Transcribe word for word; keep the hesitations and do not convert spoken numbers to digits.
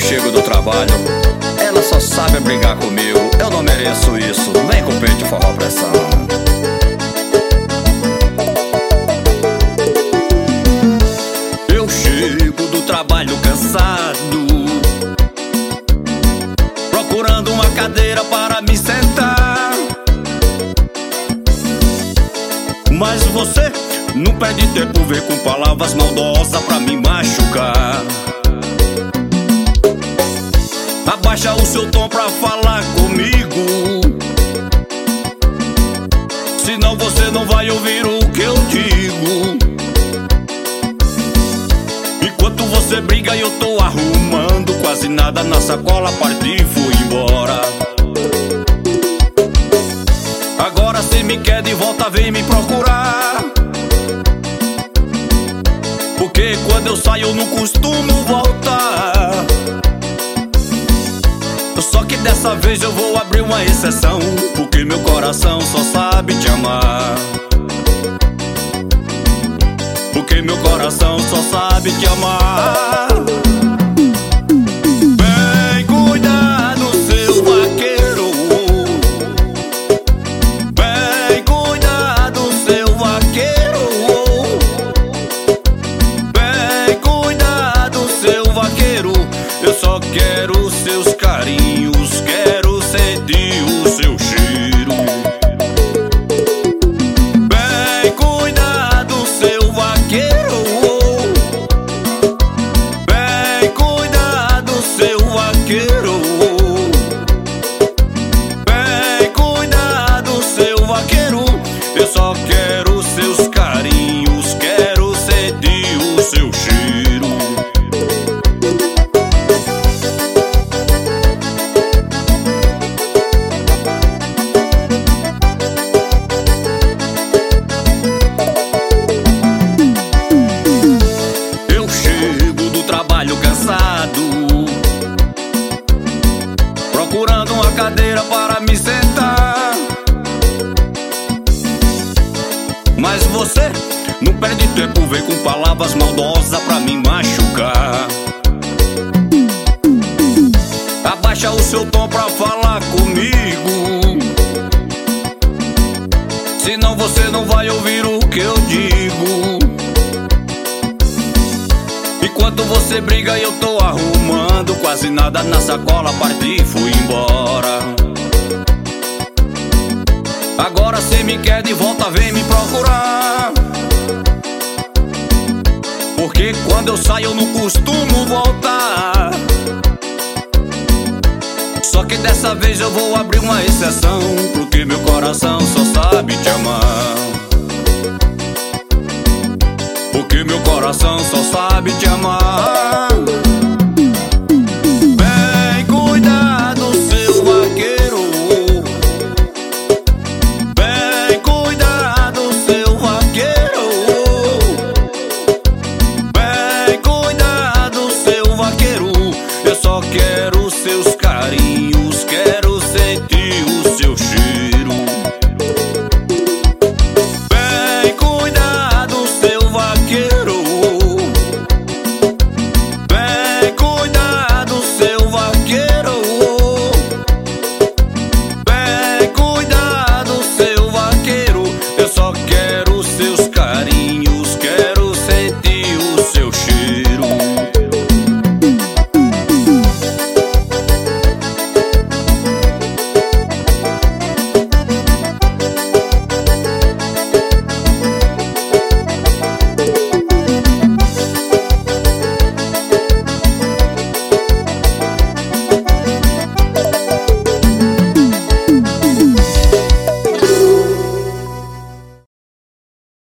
chego do trabalho, ela só sabe brigar comigo. Eu não mereço isso, vem com o peito forró pressão. Eu chego do trabalho cansado, procurando uma cadeira para me sentar. Mas você não perde tempo, vem com palavras maldosas pra me machucar. Abaixa o seu tom pra falar comigo, senão você não vai ouvir o que eu digo. Enquanto você briga eu tô arrumando quase nada na sacola, parti e fui embora. Agora se me quer de volta vem me procurar, porque quando eu saio eu não costumo voltar. Só que dessa vez eu vou abrir uma exceção, porque meu coração só sabe te amar. Porque meu coração só sabe te amar. Bem cuidado, seu vaqueiro. Bem cuidado, seu vaqueiro. Bem cuidado, seu vaqueiro. Eu só quero seus carinhos, quero sentir o seu cheiro. Bem cuidado, seu vaqueiro. Bem cuidado, seu vaqueiro. Bem cuidado, seu vaqueiro. Eu só quero seus carinhos, quero sentir o seu cheiro. Cansado, procurando uma cadeira para me sentar. Mas você não perde tempo, vem com palavras maldosas pra me machucar. Abaixa o seu tom pra falar comigo, senão você não vai ouvir o que eu digo. Enquanto você briga eu tô arrumando quase nada na sacola, parti e fui embora. Agora cê me quer de volta, vem me procurar, porque quando eu saio eu não costumo voltar. Só que dessa vez eu vou abrir uma exceção, porque meu coração só sabe te amar. Porque meu coração só sabe te amar. Bem cuidado, seu vaqueiro. Bem cuidado, seu vaqueiro. Bem cuidado, seu vaqueiro. Eu só quero seus